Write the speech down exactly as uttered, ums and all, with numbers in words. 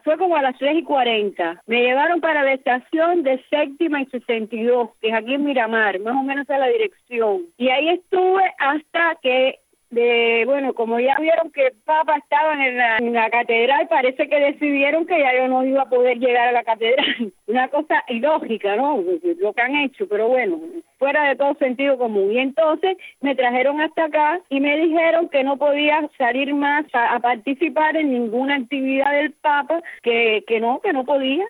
fue como a las tres y cuarenta. Me llevaron para la estación de Séptima y sesenta y dos, que es aquí en Miramar, más o menos a la dirección. Y ahí estuve hasta que de, bueno, como ya vieron que el Papa estaba en la, en la catedral, parece que decidieron que ya yo no iba a poder llegar a la catedral. Una cosa ilógica, ¿no? Lo que han hecho, pero bueno, fuera de todo sentido común. Y entonces me trajeron hasta acá y me dijeron que no podía salir más a, a participar en ninguna actividad del Papa, que, que no, que no podía,